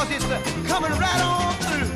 'cause it's coming right on through.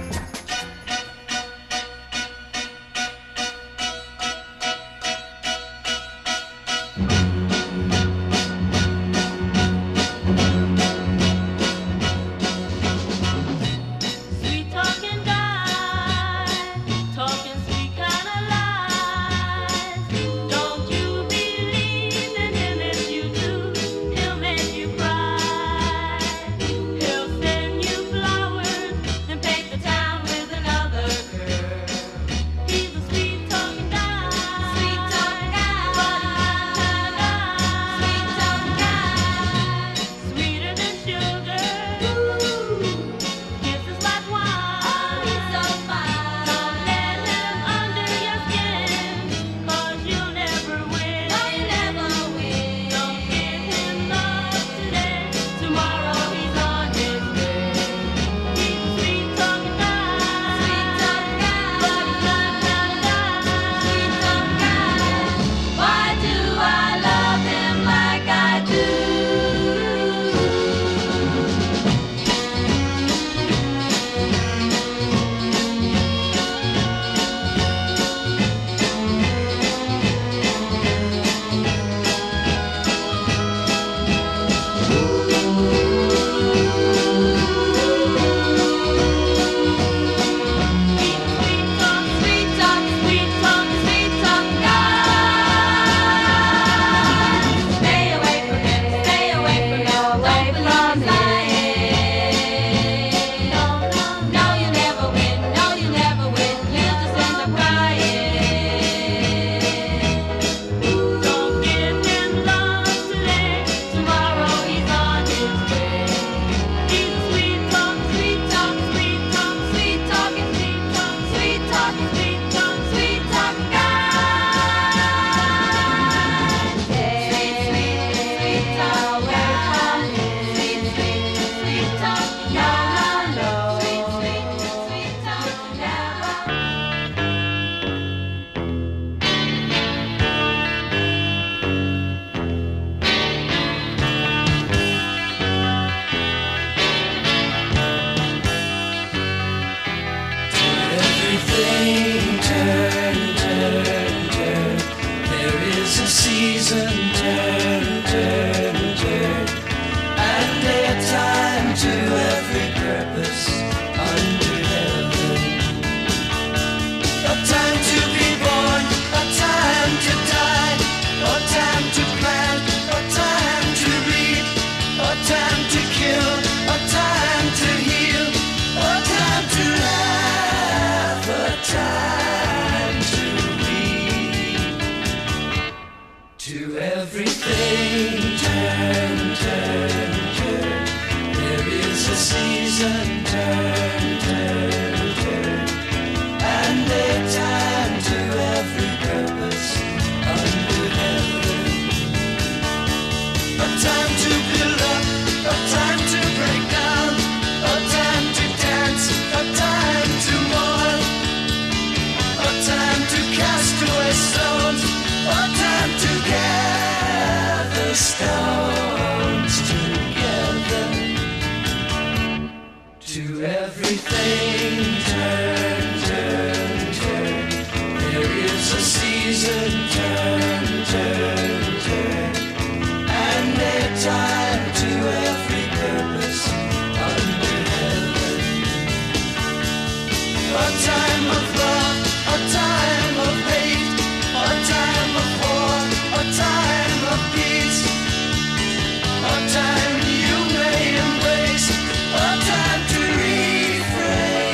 Time you may embrace, a time to refrain.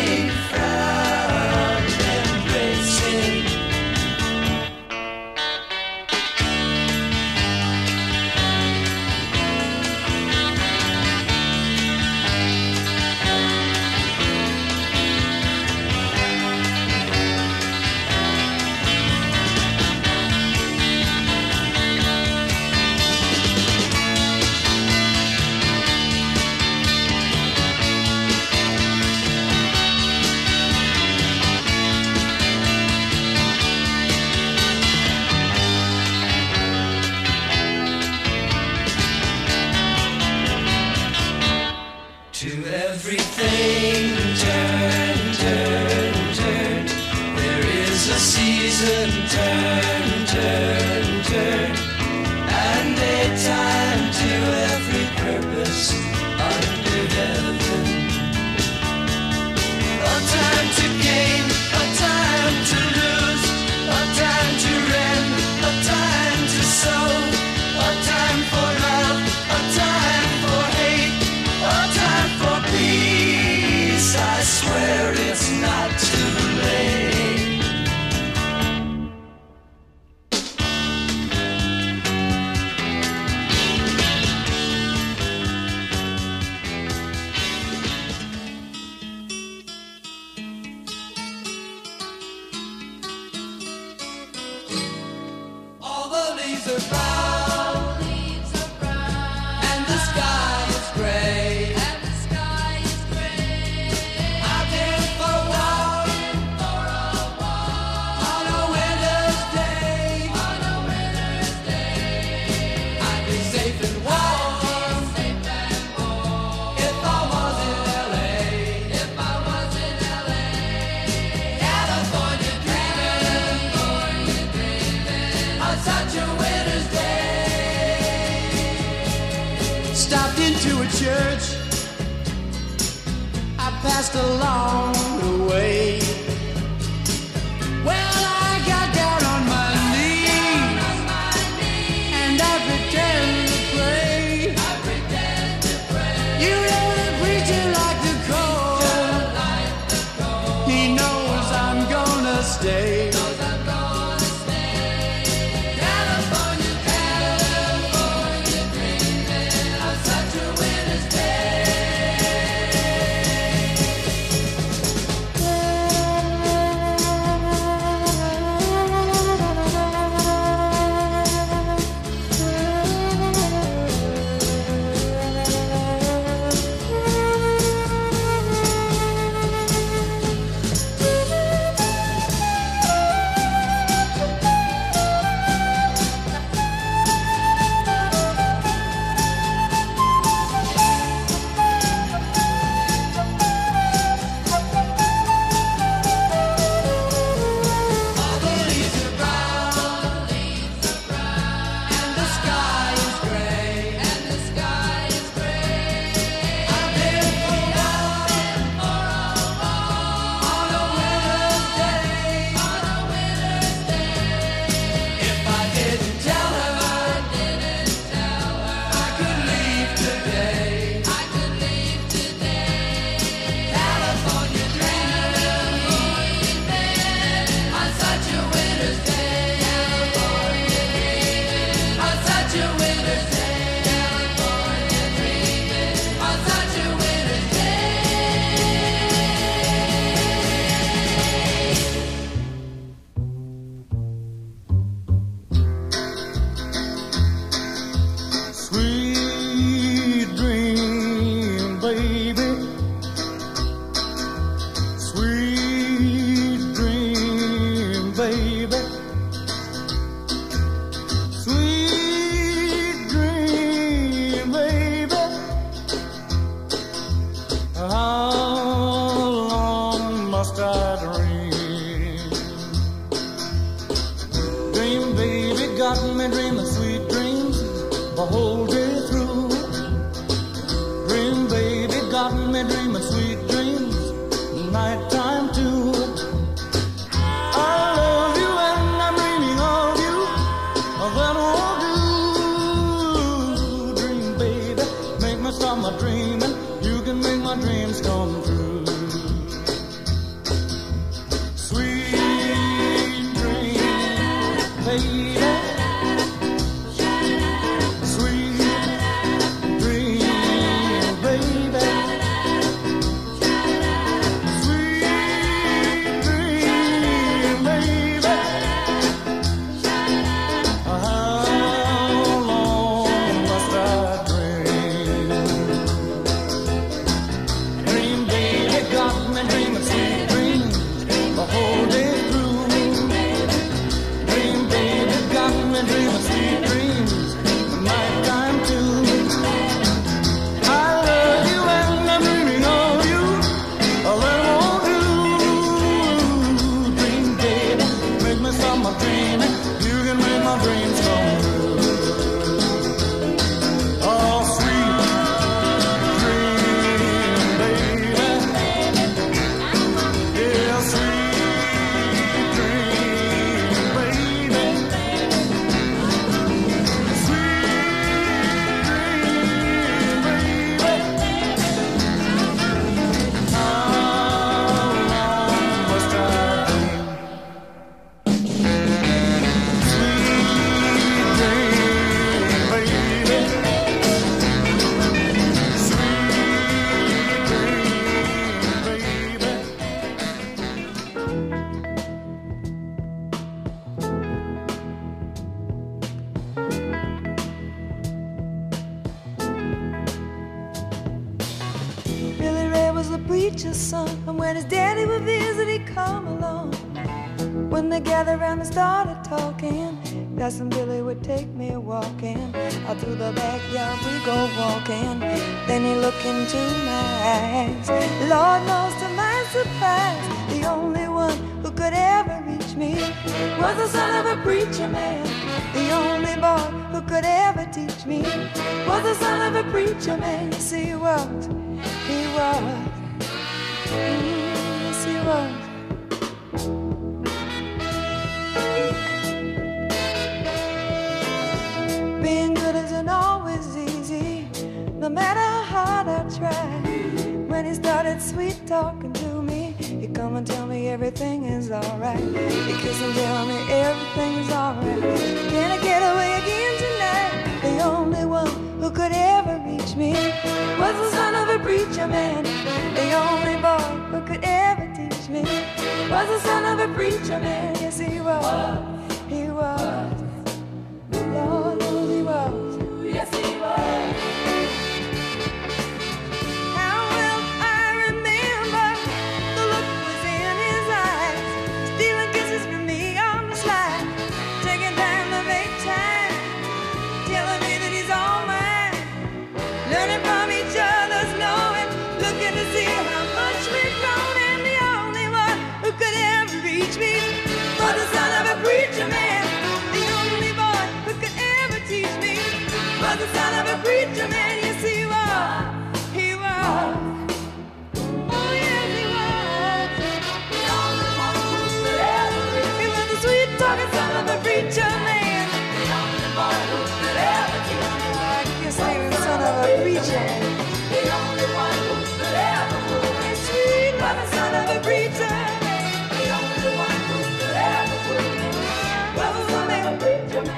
To everything, turn, turn, turn. There is a season, turn, turn, turn. And a time to every purpose under heaven. A time to gain, a time to lose, a time to rend, a time to sow, a time for love, a time for hate, a time for peace. I swear it's not too late. All the leaves are brown, and the sky is gray. I've been for a walk on a winter's day. I'd be safe and warm if I was in LA. California dreaming on such a winter's day. Stopped into a church, I passed along the way. Well, I got down on my knees and I pretend to pray. You know the preacher like the cold. He knows I'm gonna stay. California dreaming on such a winter's day. All the leaves are brown, and the sky is gray. I've been for a walk on a winter's day. If I didn't tell her, I could leave today. California dreaming on such a winter's day. On such a winter's day. California dreaming on such a winter's Sweet dream, baby. Sweet dream, baby. Sweet dream, baby. How long must I dream? Dream, baby, got me dreaming sweet dreams the whole day through. Dream, baby, got me dreaming sweet dreams, nighttime too. I love you and I'm dreaming of you, that won't do. Dream, baby, make me stop my dreaming. You can make my dreams come true. Sweet dream, baby. Sweet dream, baby. Sweet dream, baby. How long must I dream? Dream, baby. a preacher's son, and when his daddy would visit, he'd come along. When they gathered around and started talking, Cousin Billy would take me walking. Out through the backyard we go walking. Then he looked into my eyes. Lord knows to my surprise, the only one who could ever reach me was the son of a preacher man. The only boy who could ever teach me was the son of a preacher man. Yes, he was. He was. Yes, he was. Being good isn't always easy, no matter how hard I try. When he started sweet talking to me, he'd come and tell me everything is alright. He'd kiss and tell me everything is alright. Can I get away again tonight? The only one who could ever reach me was the son of a preacher man. The only boy who could ever teach me was the son of a preacher man. Yes, he was. He was. Lord knows he was. Yes, he was. How well I remember the look was in his eyes, stealing kisses from me on the slide, taking time to make time, telling me that he's all mine, learning from each other's knowing, looking to see how much we've grown, and the only one who could ever reach me was the son of a preacher man. Was the son of a preacher man, yes he was, he was. Oh yes he was. The only one who could ever reach me. He was the sweet talking son of a preacher man. The only boy who could ever teach me. I guess he was the son of a preacher man. The only one who could ever move me sweet was the son of a preacher man. The only one who could ever move me was the son of a preacher man.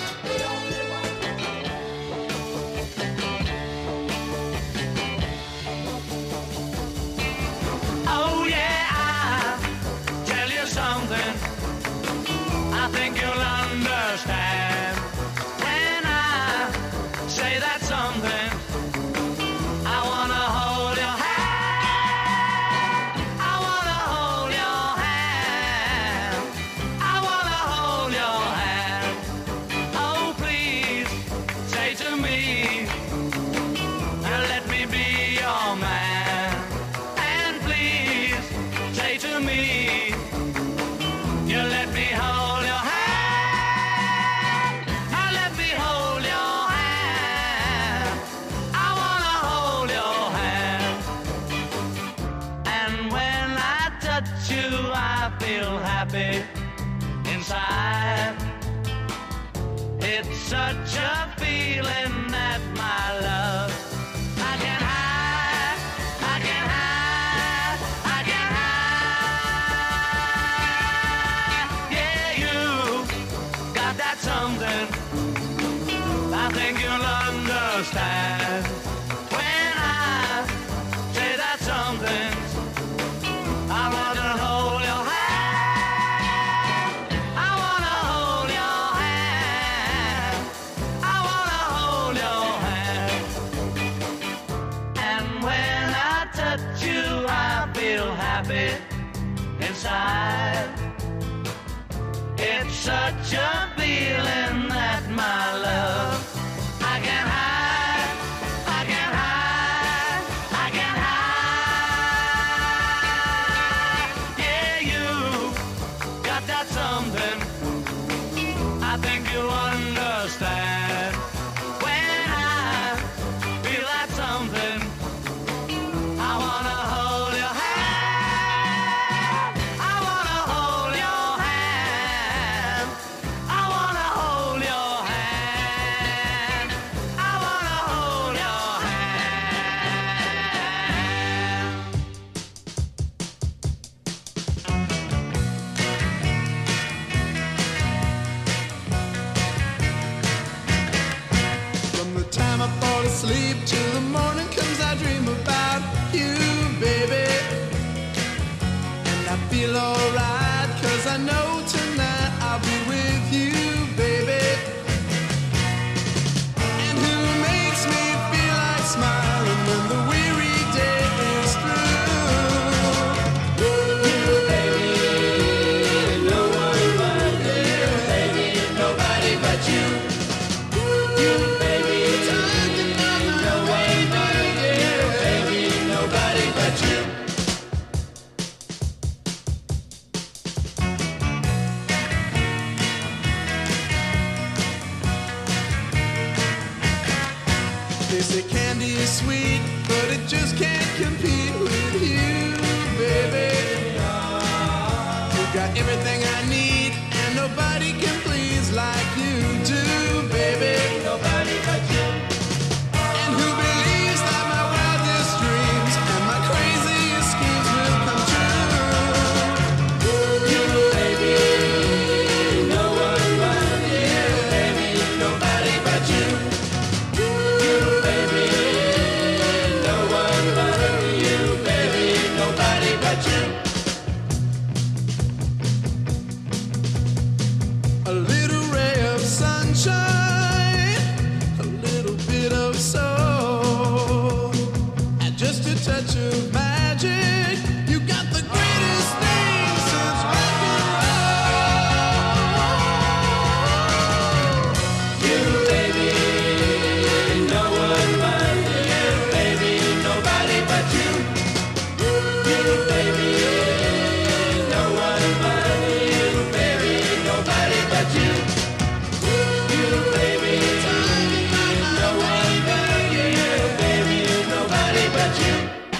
I think you'll understand when I say that something. I wanna hold your hand. I wanna hold your hand. I wanna hold your hand. Oh, please say to me, let me be your man. And please say to me, you let me hold your hand. Now let me hold your hand. I wanna hold your hand. And when I touch you, I feel happy inside. It's such a feeling that my love I can hide, I can hide, I can hide. Yeah, you got that something I think you'll understand when I say that something. I wanna hold your hand. I wanna hold your hand. I wanna hold your hand. And when I touch you, I feel happy inside. It's such a feeling that my love I can hide, I can hide, I can hide. Yeah, you got that something I think you understand when I feel that something. I wanna hold your hand. I wanna hold your hand. I wanna hold me sweet, but it just can't compete with you, baby. You got everything I need, and nobody can please like you do, baby. Nobody but you. And who believes that my wildest dreams and my craziest schemes will come true? You, baby, no one but you, baby, nobody but you. You, baby, no one but you, baby, nobody but you. A little ray of sunshine, a little bit of soul, and just a touch of magic. You got the greatest thing since rock and roll. You, baby, no one but you, baby, nobody but you. You, baby, no one but you, baby, nobody but you. You, baby, no one but you, baby, nobody but you.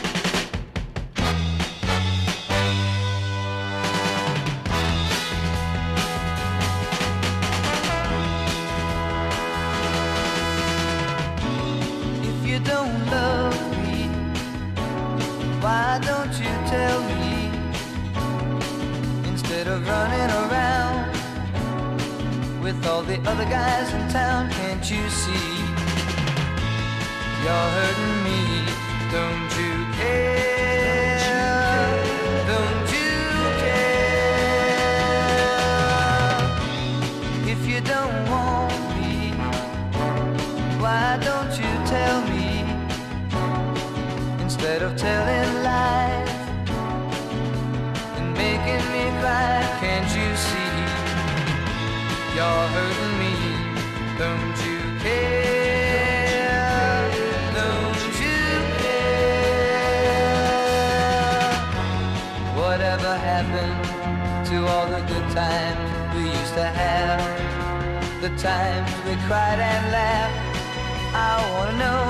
If you don't love me, why don't you tell me? Instead of running around with all the other guys in town, can't you see? You're hurting me, don't you care? Don't you care? If you don't want me, why don't you tell me? Instead of telling lies and making me cry, can't you see? You're hurting me, don't you care? Don't you care? Whatever happened to all the good times we used to have? The times we cried and laughed. I wanna know,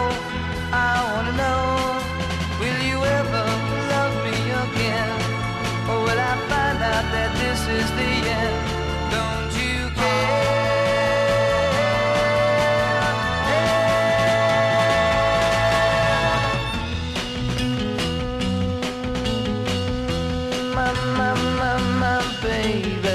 will you ever love me again? Or will I find out that this is the end? Don't you care? My baby.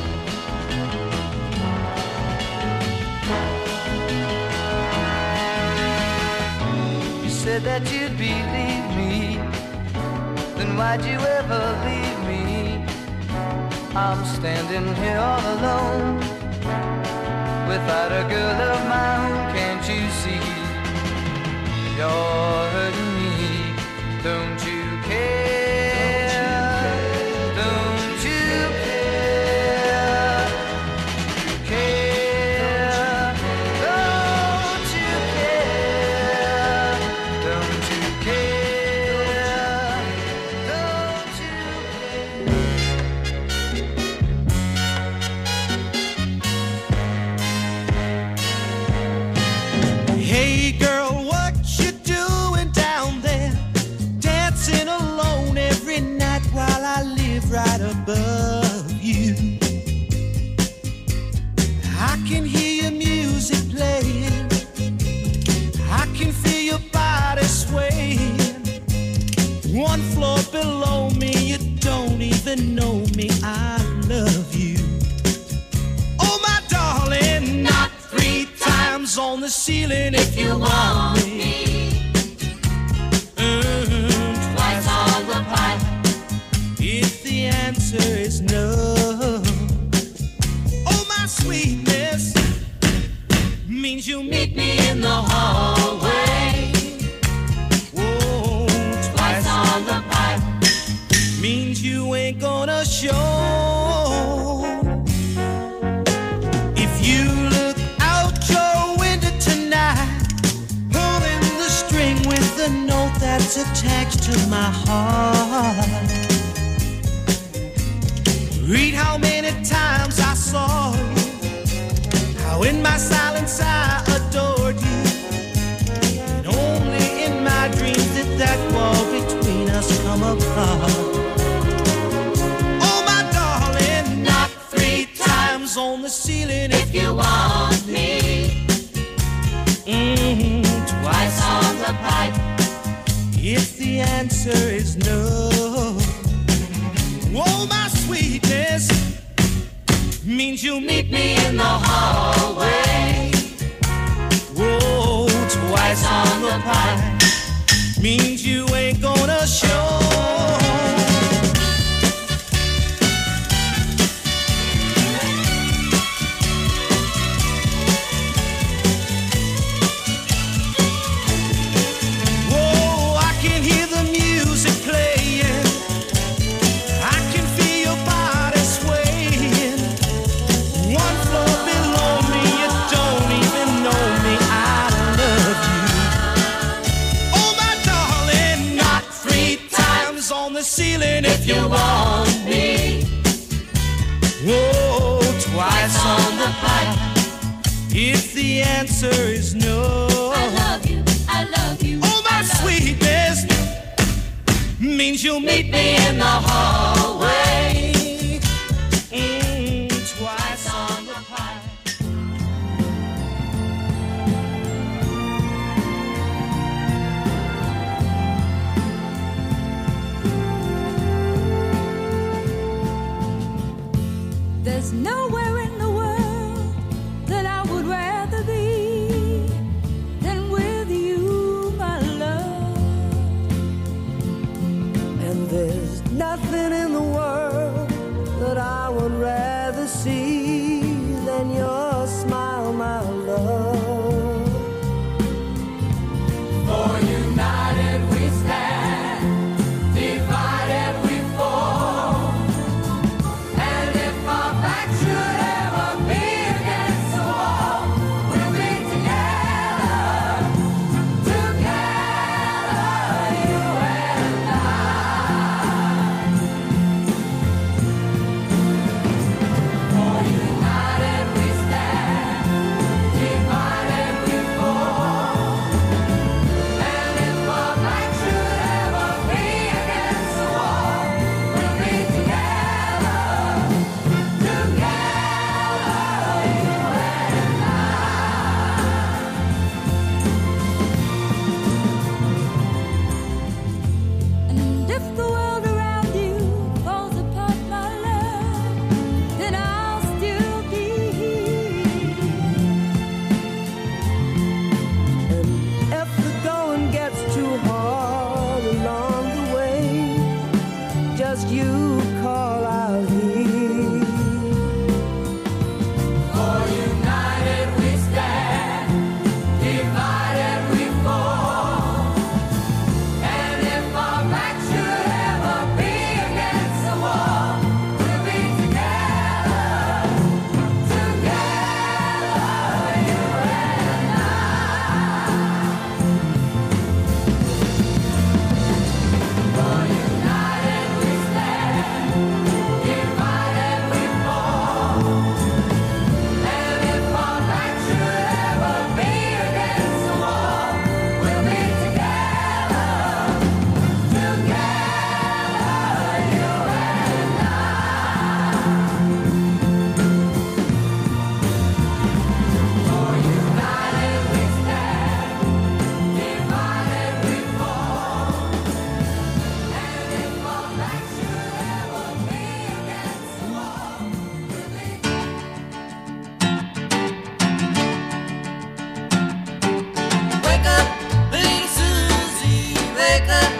You said that you'd believe me, then why'd you ever leave me? I'm standing here all alone, without a girl of my own, can't you see? You're hurting me, don't you care? Don't you care? Care? Don't you care? Don't you care? Don't you care? Hey girl, what you doing down there? Dancing alone every night while I live right above you. I can hear your music playing, I can feel your body swaying. One floor below me, you don't even know me, I love you. Oh my darling, not 3 times on the ceiling if you want me. Twice on the pipe if the answer is no. Oh my sweetness means you meet me in the hallway. Whoa, twice on the pipe means you ain't gonna show. If you look out your window tonight, pulling the string with the note that's attached to my heart. Read how many times I saw you, how in my silence I adored you, and only in wall between us come apart. Oh, my darling, knock 3 times on the ceiling if you want me. Twice on the pipe if the answer is no. Oh, my sweetness means you'll meet me in the hallway. Whoa, twice on the pie means you ain't gonna show. Whoa, I can hear the music playing. I can feel your body swaying. One floor below me, you don't even know me. I love you. Oh, my darling, knock 3 times on the ceiling if you want me. Whoa, twice on the pipe if the answer is no. I love you, I love you. Oh, my sweetness means you'll meet me in the hallway. Twice on the pie. There's nowhere in the world that I would rather be than with you, my love. And there's nothing in the world that I would rather see than your smile, my love. For united we stand, divided we fall. And if our back should ever be against the wall, we'll be together, together, you and I. For united we stand, divided we fall. And if our back should ever be against the wall, we'll be together, together, you and And if the world around you falls apart, my love, then I'll still be here. And if the going gets too hard along the way, just you call out here. For united we stand, divided we fall. And if our back should ever be against the wall, we'll be together, together, you and I. For united we stand, divided we fall. And if our back should ever be against the wall, we'll be together, together, you and I. For united we stand, divided we fall. And if our back should ever be against the wall, we'll be Wake up, little Susie, wake up.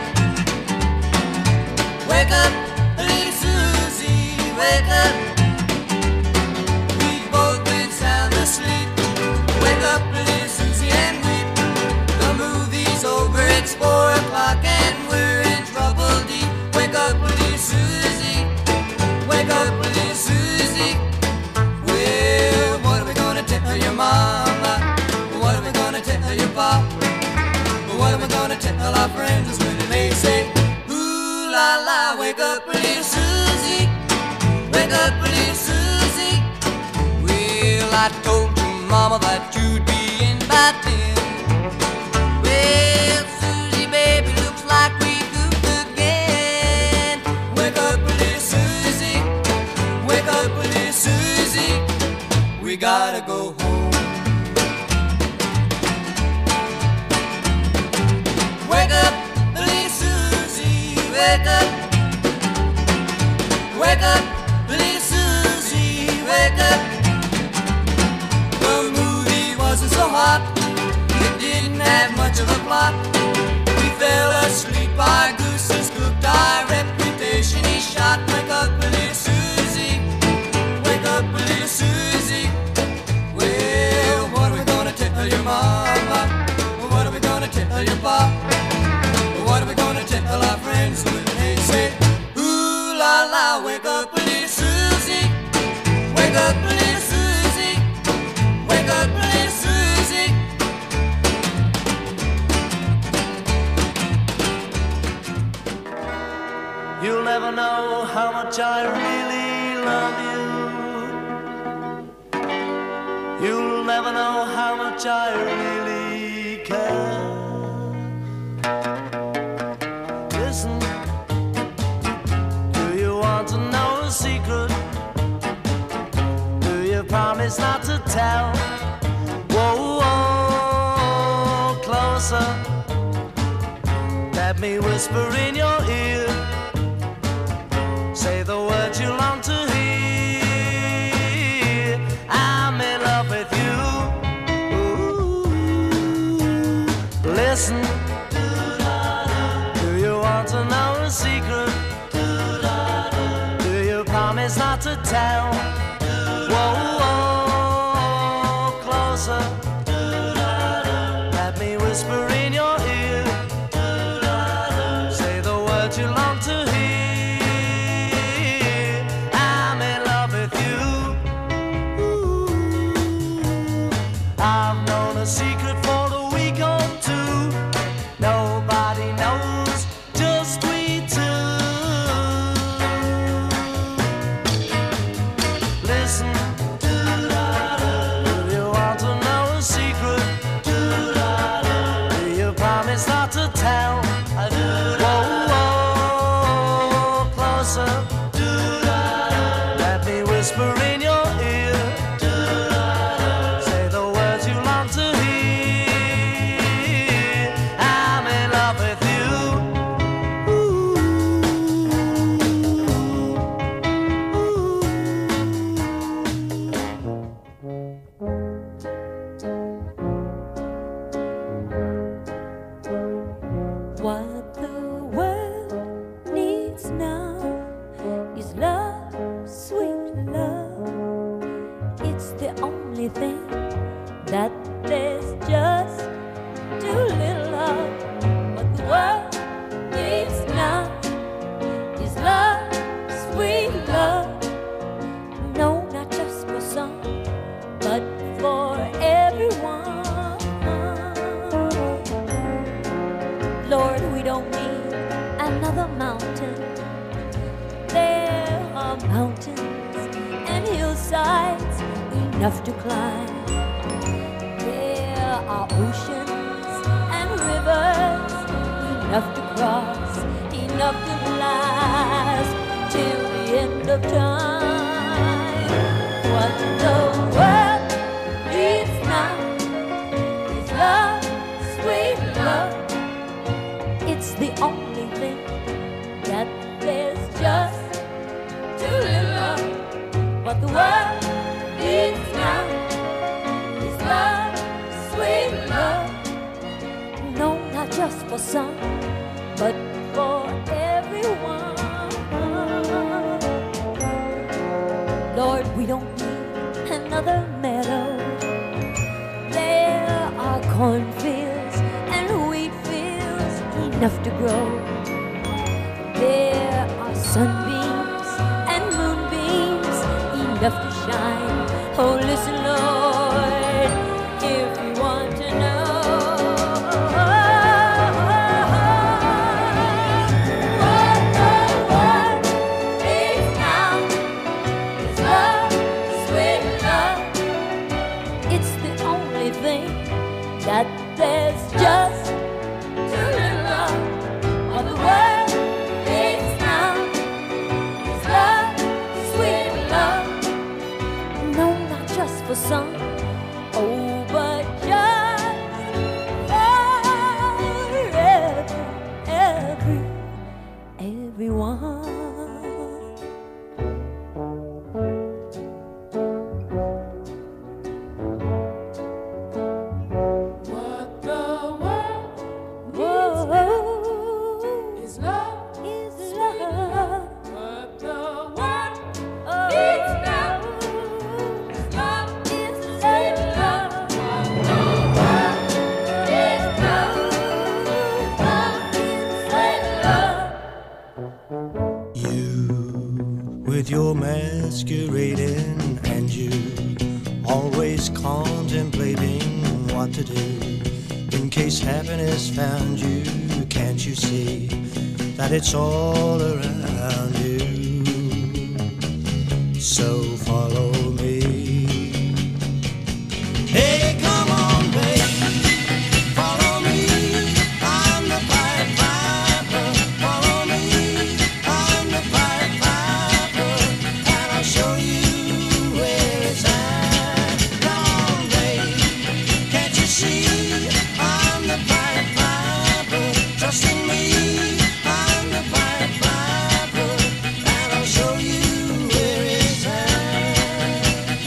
Wake up, little Susie, wake up. We've both been sound asleep. Wake up, little Susie, and weep. The movie's over, it's 4 o'clock, and we're in trouble deep. Wake up, little Susie, wake up, little Susie. Well, what are we gonna tell your mama? What are we gonna tell your papa? What am I gonna tell our friends when they say, ooh la la, wake up, little Susie, wake up, little Susie. Well, I told your mama that you'd be in by 10. Well, Susie, baby, looks like we've gotta go home. Wake up, little Susie, wake up. Wake up, little Susie, wake up. The movie wasn't so hot, it didn't have much of a plot. We fell asleep, our gooses cooked, our reputation is shot. Wake up, little Susie, wake up, little Susie. Well, what are we gonna tell your mama? What are we gonna tell your papa? What are we gonna tell our friends when they say, ooh la la, wake up, little Susie, wake up, little Susie, wake up, little Susie. You'll never know how much I really love you. You'll never know how much I really care. Listen, do you want to know a secret? Do you promise not to tell? Whoa, whoa, closer. Let me whisper in your ear. Say the words you long to hear. I'm in love with you. Ooh. Listen, do you want to know a secret? Do you promise not to tell? Whoa, whoa, closer. Let me whisper in your ear. Say the words you long to hear. I've known a secret for a week or two. Nobody knows, just we two. Listen, do you want to know a secret? Do you promise not to tell? Whoa, whoa, closer. Let me whisper in your ear. What the world needs now is love, sweet love. It's the only thing that there's just too little of. What the world needs now is love, sweet love. No, not just for some, but for everyone. Lord, we don't need another mountain. There are mountains and hillsides enough to climb. There are oceans and rivers enough to cross, enough to last till the end of time. What the world needs now is love, sweet love. It's the only thing that there's just too little of. What the world needs now is love, sweet love. No, not just for some, but for everyone. Lord, we don't need another meadow. There are cornfields and wheat fields enough to grow. There are sunbeams and moonbeams enough to shine. Oh, listen, Lord, if you want to know. What the world needs now is love, sweet love. It's the only thing that there's just too little of. What the world needs now is love, sweet love. No, not just for some, one. What the world Whoa, is love. is love. What the world Oh, needs now is love. sweet love. What the world needs now Love is sweet love. You, with your masquerading, and you always contemplating what to do in case happiness found you. Can't you see that it's all around you? So follow me. Hey, come on, babe, follow me. I'm the Pied Piper. Follow me. I'm the Pied Piper, and I'll show you where it's at. Come on, babe, can't you see? I'm the Pied Piper. Trust in me. I'm the Pied Piper, and I'll show you where it's at.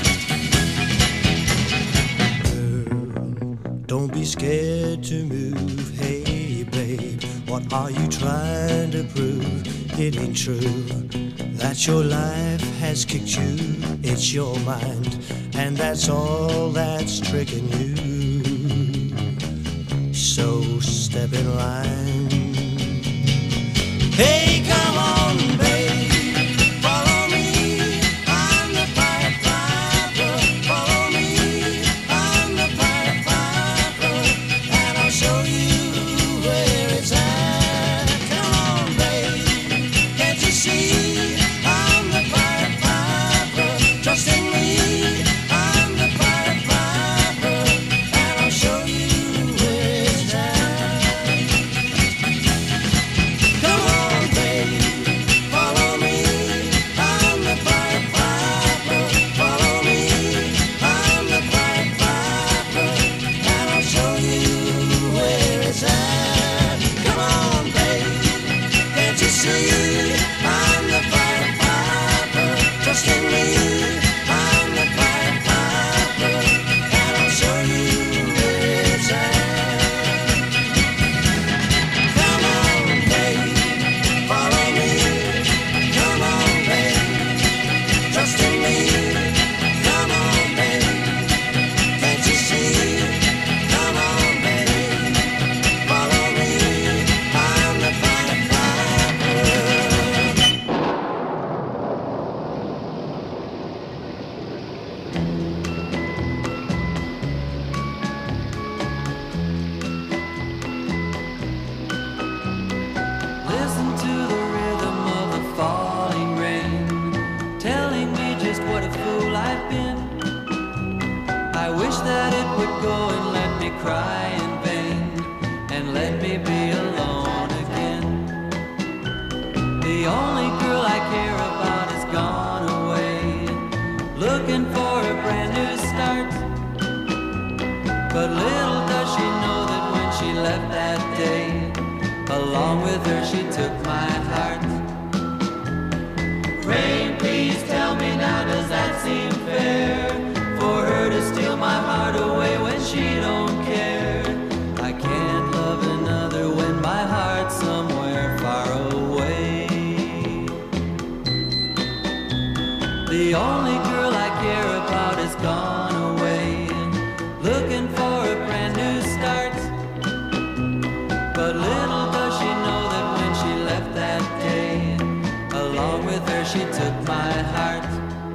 Girl, don't be scared to move. Hey, babe, what are you trying to prove? It ain't true that your life has kicked you. It's your mind, and that's all that's tricking you. So step in line. Hey, come on, babe, follow me. I'm the Pied Piper. Follow me. I'm the Pied Piper, and I'll show you where it's at. Come on, babe, can't you see? I'm the Pied Piper. Trust in me. I'm the Pied Piper, and I'll show you where it's at. Come on, babe, follow me. I'm the Pied Piper. Follow me. I'm the Pied Piper, and I'll show you where it's at. Come on, babe, can't you see? I'm the Pied Piper. Trust in me. I'm the Pied Piper, and I'll show you where it's at. Come on, babe, follow me. Come on, babe, trust in me. Come on, babe, can't you see? Come on, babe, follow me. I'm the Pied Piper. Listen to the rhythm of the falling rain, telling me just what a fool I've been. I wish that it would go and let me cry in vain, and let me be alone again. The only girl I care about has gone away, looking for a brand new start. But little does she know that when she left that day, along with her she took my heart. Rain, please tell me now, does that seem fair? For her to steal my heart away when she don't care. I can't love another when my heart's somewhere far away. The only girl I care about has gone away, looking for a brand new start. But little does she know that when she left that day, along with her she took my heart.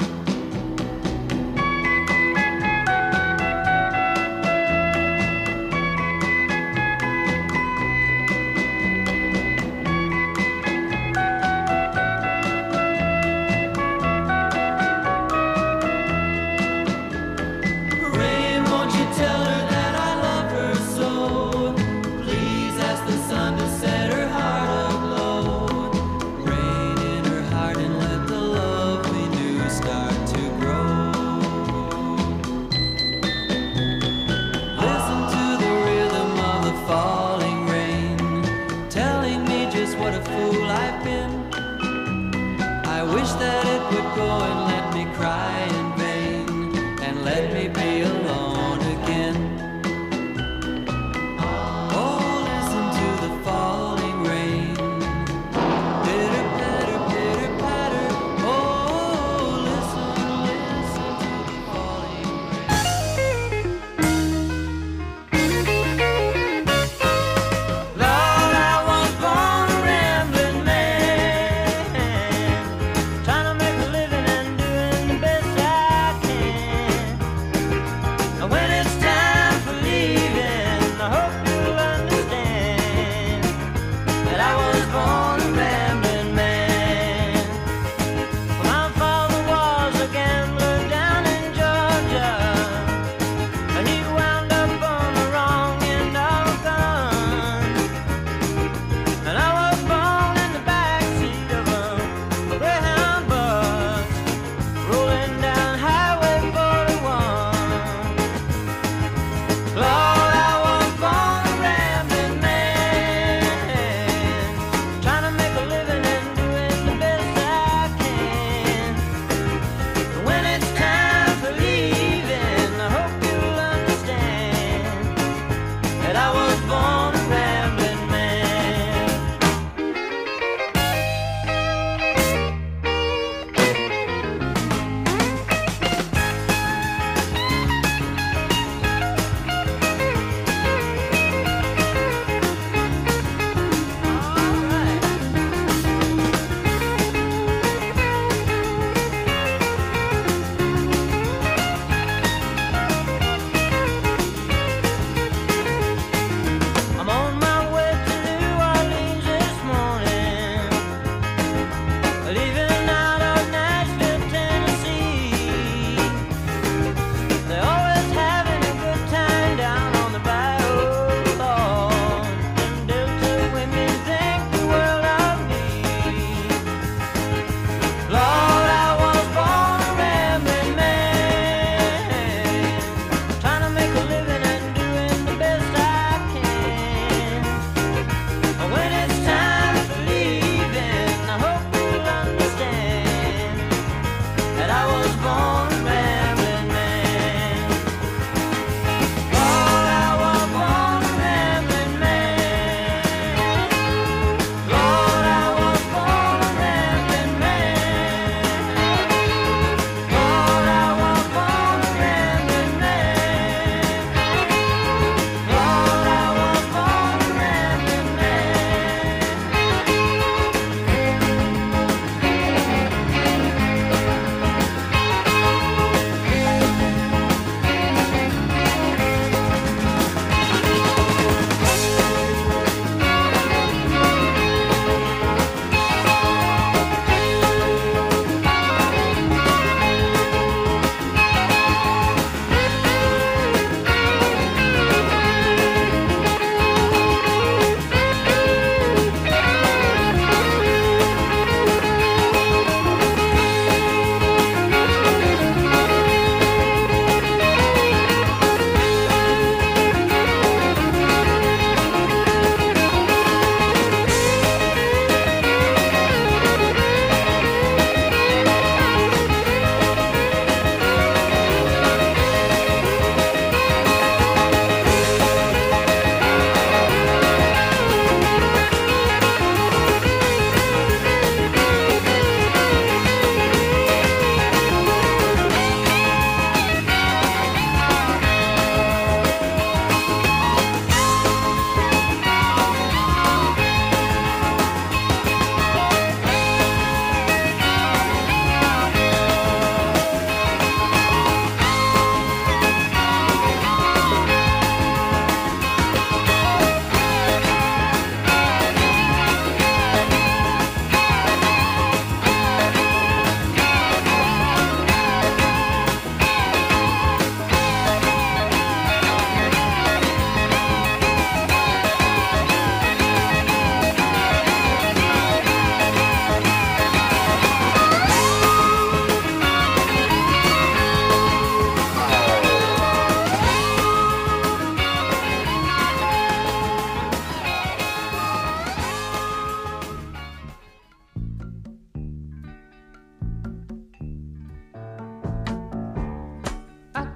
Rain, won't you tell her that I love her so? Please ask the sun to set her heart aglow. Rain in her heart and let the love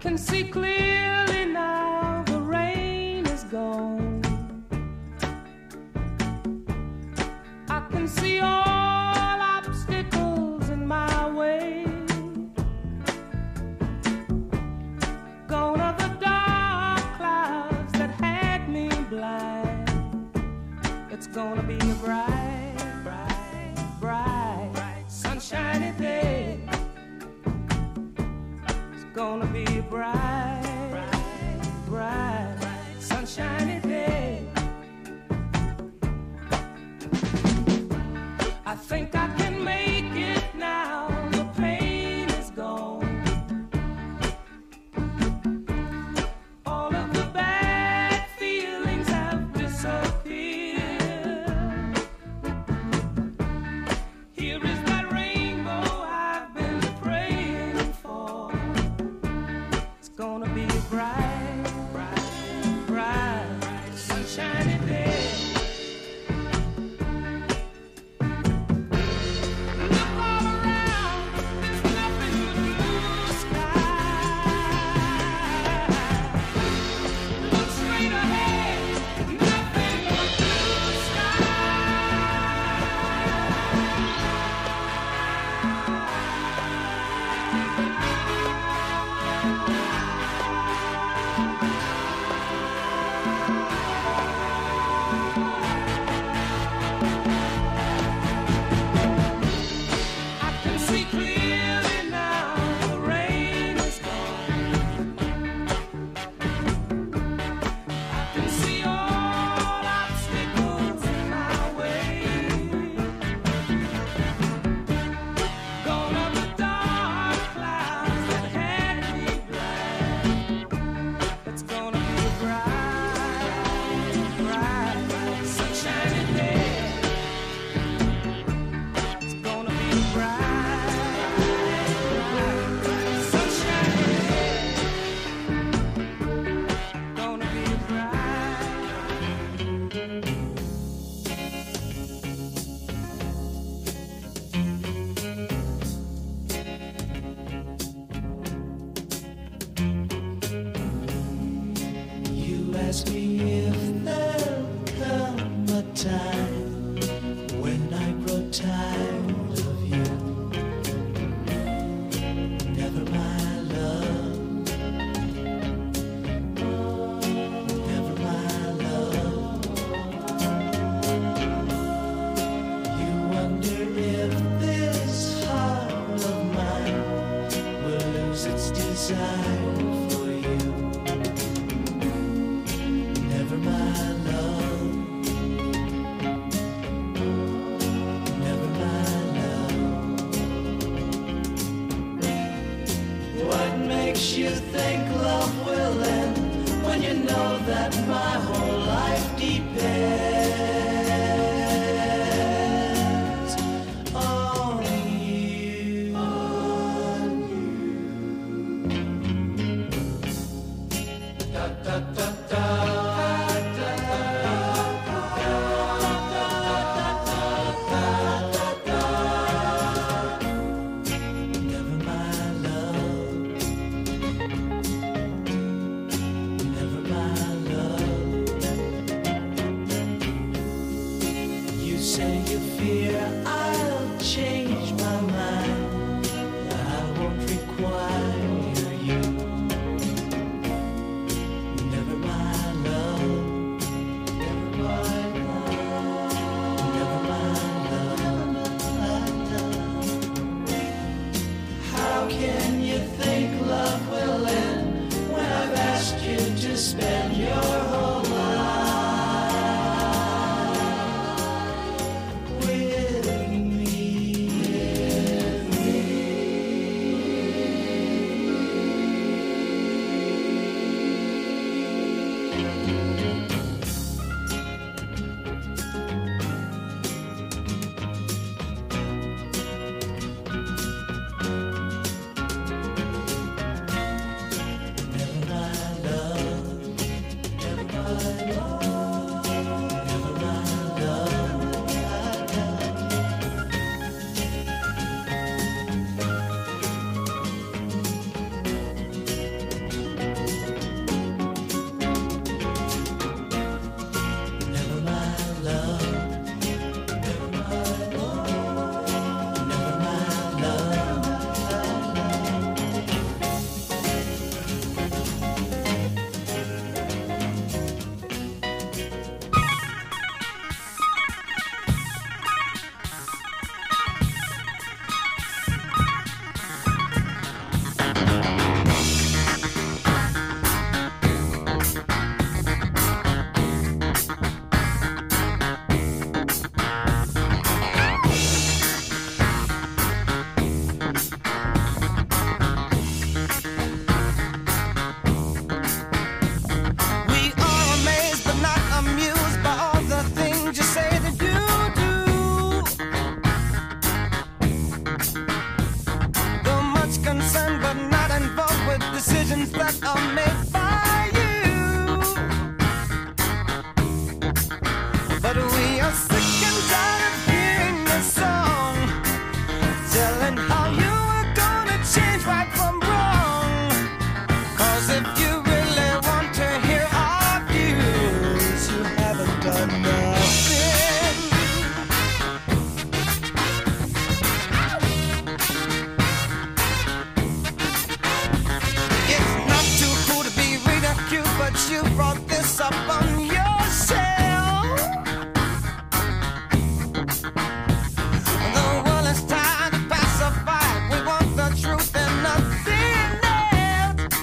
can see clearly now, the rain is gone. I can see all obstacles in my way. Gone are the dark clouds that had me blind. It's gonna be a bright, bright, bright, sunshiny day. It's gonna be a bright, bright, bright, sunshiny day. I think I can make it now. The pain is gone. All of the bad feelings have disappeared. Here is that rainbow I've been praying for. It's gonna be a bright, bright, bright, sunshiny day. Look all around, there's nothing but blue sky. Look straight ahead, nothing but blue sky. I can see clearly now, the rain is gone. I can see all obstacles in my way. Gone are the dark clouds that had me blind. It's gonna be a bright, bright, sunshiny day. It's gonna be a bright, bright, sunshiny day. Gonna be a You ask me if there'll come a time when I grow tired of you. Never, my love. Never, my love. You wonder if this heart of mine will lose its desire for you. Never, my love. Never, my love. What makes you think love will end when you know that my whole life depends on you? Da, da, da, da. Never, my love. Never, my love. decisions that are made by you. But we are sick and tired of hearing this song, telling how you are gonna change right from wrong. 'Cause if you really want to hear our views, you haven't done nothing. It's not too cool to be ridiculed, but you brought this up on yourself. The world is tired of pacify. We want the truth and nothing else.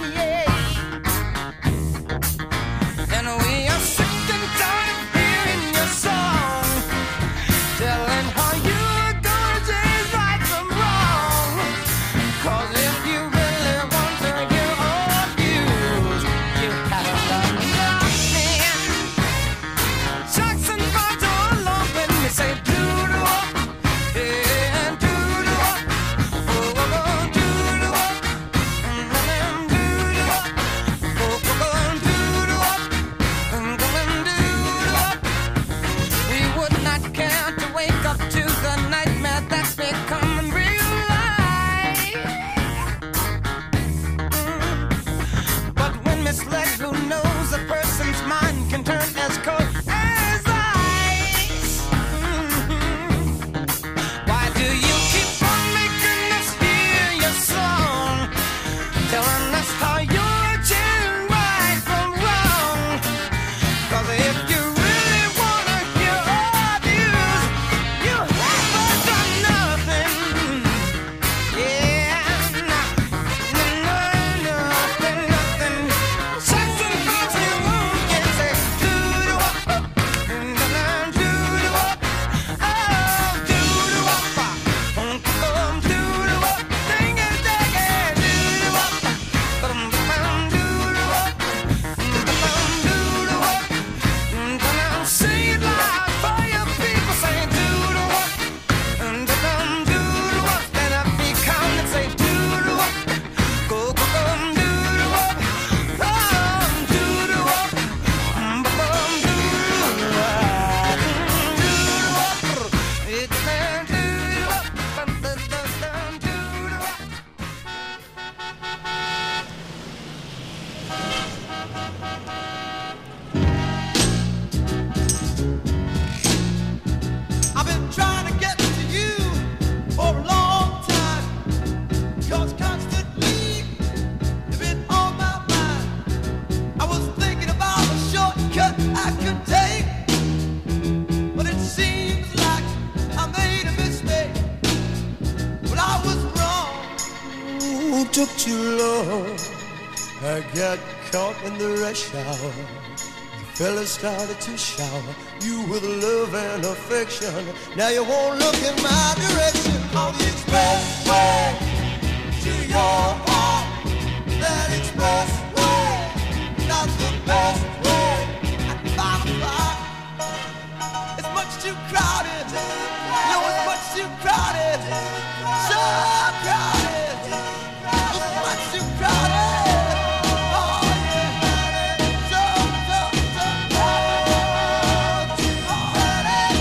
Yeah. And we are sick and tired of hearing your song, telling how you are gonna change right from wrong. 'Cause if you really want to hear our views, you have done nothing. Jackson comes along when we say doo-doo-wop, yeah, doo-doo-wop, oh, oh, oh, doo-doo-wop, doo-doo-wop, oh, oh, oh, doo-doo-wop, doo-doo-wop. We would not care to wake up to the nightmare that's becoming real life. But when misled, who knows a person's mind can turn as cold as ice. Why do you keep on making us hear your song, telling us how you're changing right from wrong? 'Cause if you really wanna hear our views, you haven't done nothing. Yeah, nothing. Jackson comes along and say doo-doo-wop, doo-doo-wop, oh, doo-doo-wop, doo-doo-wop, ding-a-dang-a, doo-doo-wop, doo-doo-wop, doo-doo-wop. Say it loud for your people, say doo-doo-wop, doo-doo-wop. Stand up, be calm and say doo-doo-wop, go, go, go, doo-doo-wop, oh, doo-doo-wop, doo-doo-wop, doo-doo-wop. It's doo-doo-wop, doo-doo-wop. I've been trying to get to you for a long time, 'cause constantly you've been on my mind. I was thinking about a shortcut I could take, but it seems like I made a mistake. But I was wrong. Ooh, took too long. I got caught in the rush hour. The fella started to shower you with love and affection. Now you won't look in my direction on the expressway to your heart. That expressway, not the best way. At 5 o'clock, it's much too crowded. No, it's much too crowded. So crowded. It's much too crowded. Oh yeah, so crowded. Too crowded.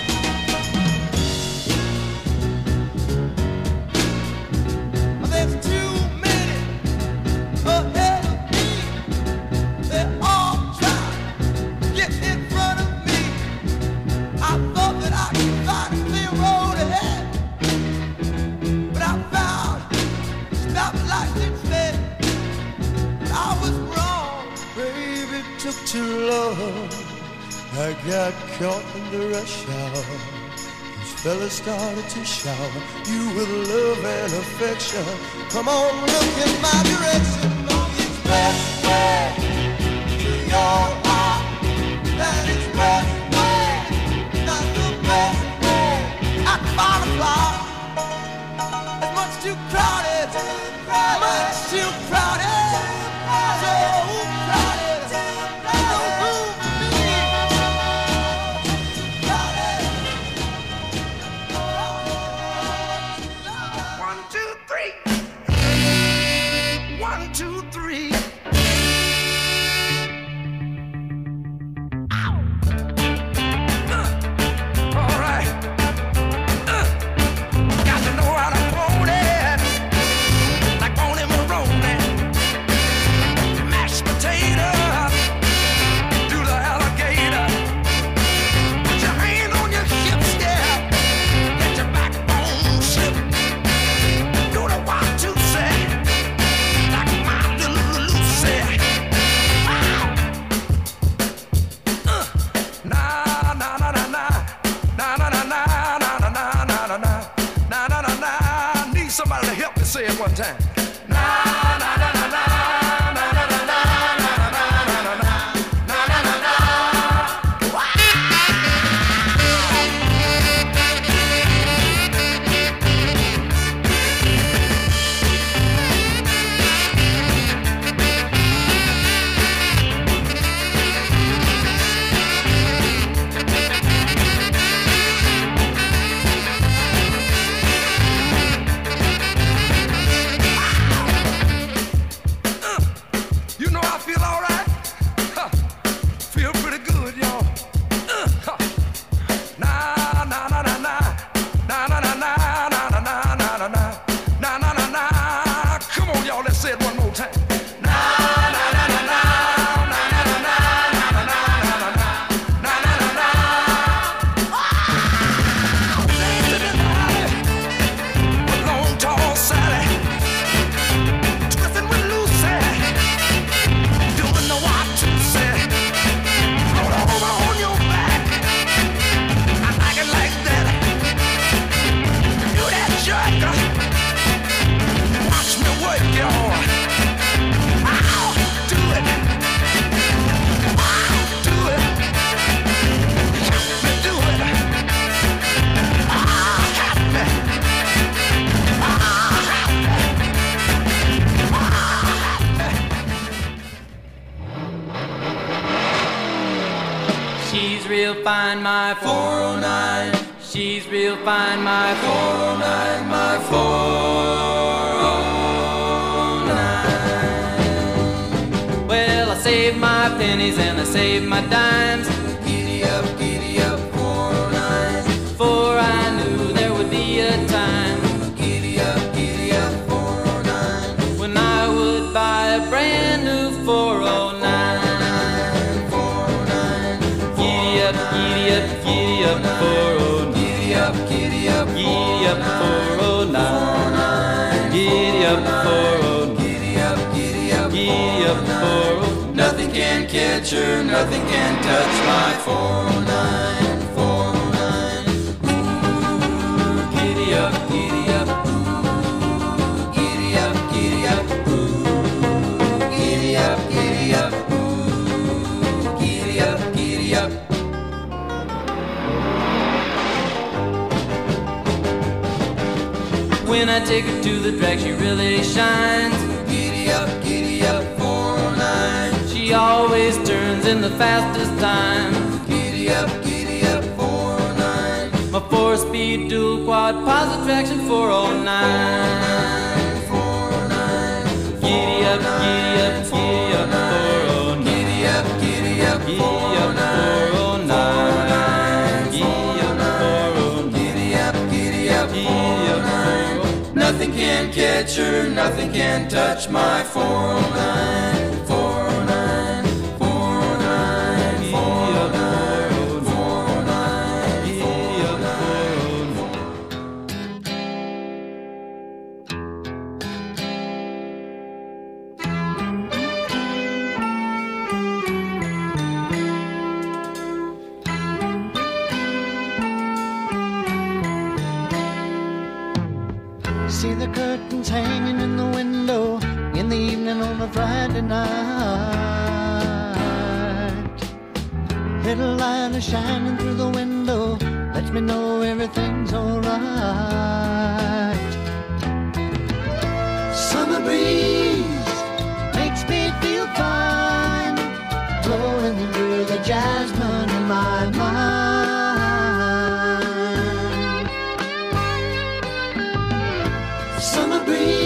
There's too many ahead of me. They're all trying to get in front of me. I thought that I could find a clear road ahead, but I found stoplights instead. I was wrong. Baby, it took too long. I got caught in the rush hour. These fellas started to shower you with love and affection. Come on, look in my direction on the expressway to your heart. That expressway, not the best way. At 5 o'clock, it's much too crowded. Much too crowded. So crowded. No room for me. Crowded. 1, 2, 3. 1, 2, 3. say it one time. Na na na na na na na na na na na na na na. You know I feel all right. Huh. Feel pretty good, y'all. Huh. Na na na na na na na na na na na na na na na na na. Come on, y'all. Let's say it one more time. Na na na na na na na na na na na na na na na. Dance to the night with Long Tall Sally, twisting with Lucy. Doing the what to say. Roll over on your back. I like it like that. Do that jerk. Watch me work, y'all. I'll do it. I'll do it. Help me do it. Help me. She's real fine, my 409. She's real fine, my 409, my 409. Well, I saved my pennies and I saved my dimes. Giddy up, 409. For I knew there would be a time. Giddy up, 409. When I would buy a brand new 409. Giddy up, 409. Giddy up, 409. Giddy up, 409. Giddy up, 409. Nothing can catch her, nothing can touch my 409, 409. Ooh, giddy up, ooh, giddy up, ooh, giddy up, ooh, giddy up. When I take her to the drag, she really shines. Giddy up, 409. She always turns in the fastest time. Giddy up, 409. My 4-speed dual quad positive traction 409. 409. Giddy up, 409. Giddy up, 409. Giddy up, 409. Nothing can catch her, nothing can touch my 409, 409, 409, 409, 409. See the curtains hanging in the window in the evening on a Friday night. Little light is shining through the window, lets me know everything's alright. Summer breeze makes me feel fine, blowing through the jasmine in my mind. Summer breeze